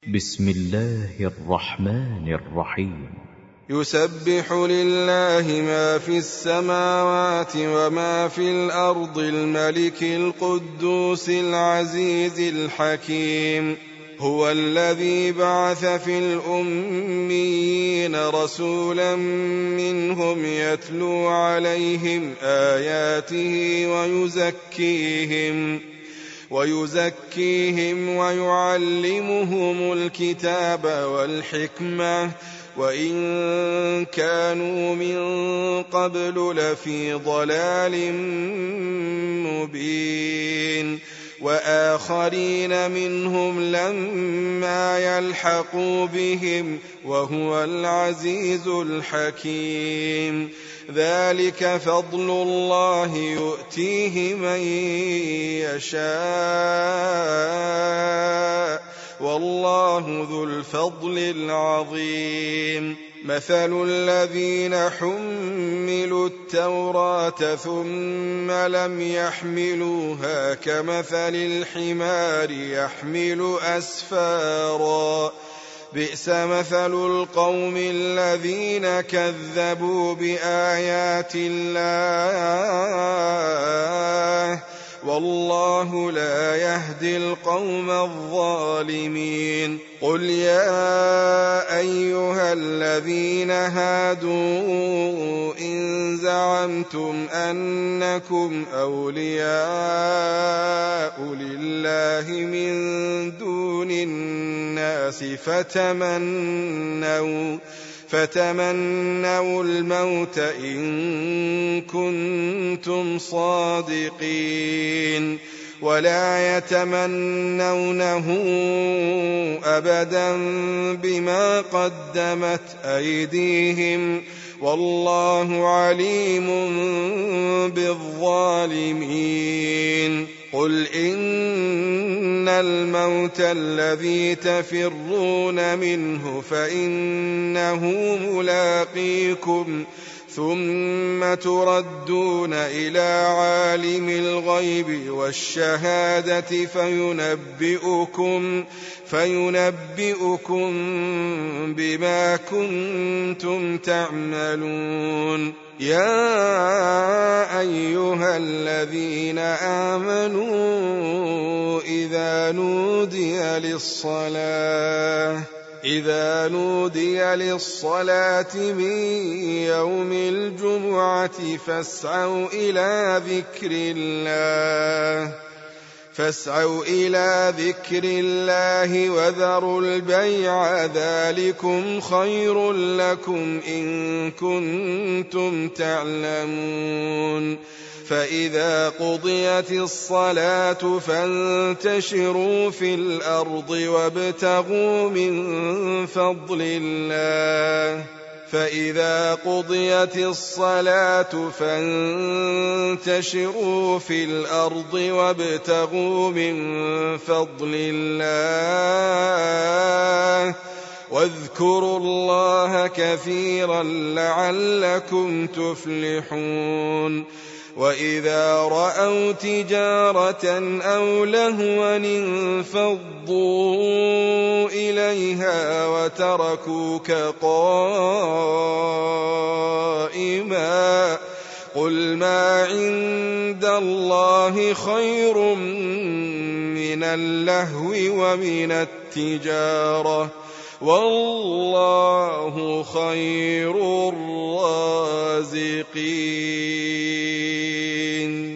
بسم الله الرحمن الرحيم. يسبح لله ما في السماوات وما في الأرض الملك القدوس العزيز الحكيم. هو الذي بعث في الأميين رسولا منهم يتلو عليهم آياته ويزكيهم ويعلمهم الكتاب والحكمة وإن كانوا من قبل لفي ضلال مبين وآخرين منهم لما يلحقوا بهم وهو العزيز الحكيم. ذلك فضل الله يؤتيه من يشاء والله ذو الفضل العظيم. مثل الذين حملوا التوراة ثم لم يحملوها كمثل الحمار يحمل أسفارا بئس مثل القوم الذين كذبوا بآيات الله والله لا يهدي القوم الظالمين. قل يا أيها الذين هادوا إن زعمتم أنكم أولياء لله من دون الناس فتمنوا الموت إن كنتم صادقين ولا يتمنونه أبدا بما قدمت أيديهم والله عليم بالظالمين. قل إن الموت الذي تفرون منه فإنه ملاقيكم ثم تردون إلى عالم الغيب والشهادة فينبئكم بما كنتم تعملون. يا أيها الذين آمنوا إذا نودي للصلاة من يوم الجمعة فاسعوا إلى ذكر الله وذروا البيع ذلكم خير لكم إن كنتم تعلمون. فإذا قضيت الصلاة فانتشروا في الأرض وابتغوا من فضل الله واذكروا الله كثيرا لعلكم تفلحون. وإذا رأوا تجارة أو لهوا انفضوا إليها وتركوك قائما قل ما عند الله خير من اللهو ومن التجارة والله خير الرازقين.